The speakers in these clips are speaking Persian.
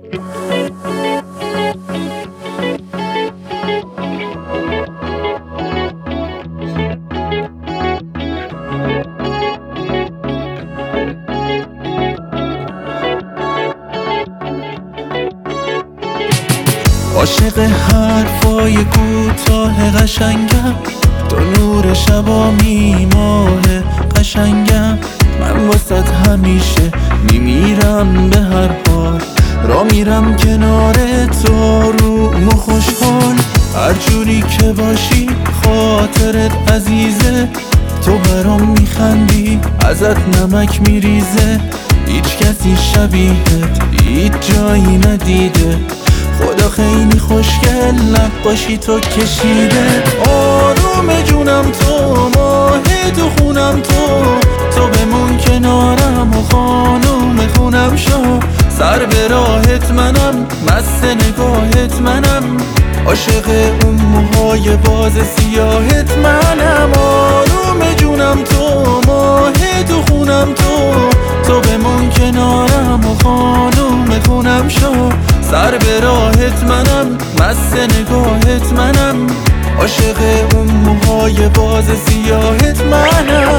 عاشق حرفای کوتاه قشنگم، تو نور شبامی ماه قشنگم. من واسط همیشه میمیرم به هر حال، را میرم کنار تو روم و خوشحال. هر جوری که باشی خاطرت عزیزه، تو برام میخندی ازت نمک میریزه. هیچ کسی شبیهت هیچ جایی ندیده، خدا خیلی خوشگل نقاشی تو کشیده. آروم جونم تو، ماه تو خونم تو بمون کنارم و خانوم خونم شو. سر به راهت منم، مست نگاهت منم، عاشق اون موهای باز سیاهت منم. آروم جونم تو، ماه تو خونم تو بمون کنارم و خانوم خونم شو. سر به راهت منم، مست نگاهت منم، عاشق اون موهای باز سیاهت منم.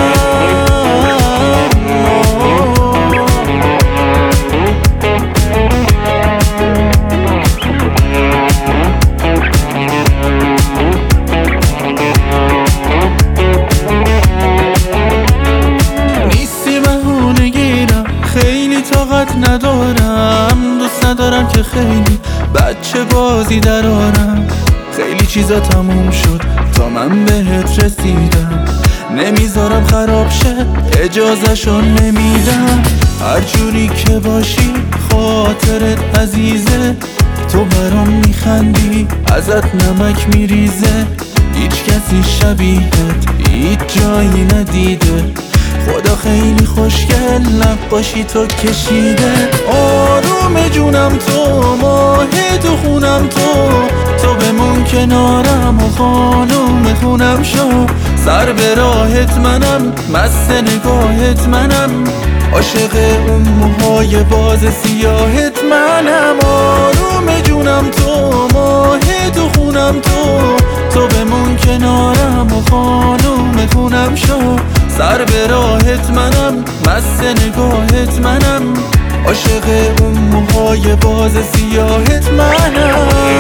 نیستی بهونه گیرم، خیلی طاقت ندارم، دوست ندارم که خیلی بچه بازی درارم. خیلی چیزا تموم شد تا من بهت رسیدم، نمیذارم خراب شه اجازهشو نمیدم. هر جوری که باشی خاطرت عزیزه، تو برام میخندی ازت نمک میریزه. هیچ کسی شبیهت هیچ جایی ندیده، خدا خیلی خوشگل نقاشی تو کشیده. آروم جونم تو، ماه تو خونم تو بمون کنارم و خانوم خونم شو. سر به راهت منم، مست نگاهت منم، عاشق اون موهای باز سیاهت منم. آروم جونم تو، ماه تو خونم تو بمون کنارم و خانوم خونم شو. سر به راهت منم، مست نگاهت منم، عاشق اون موهای باز سیاهت منم.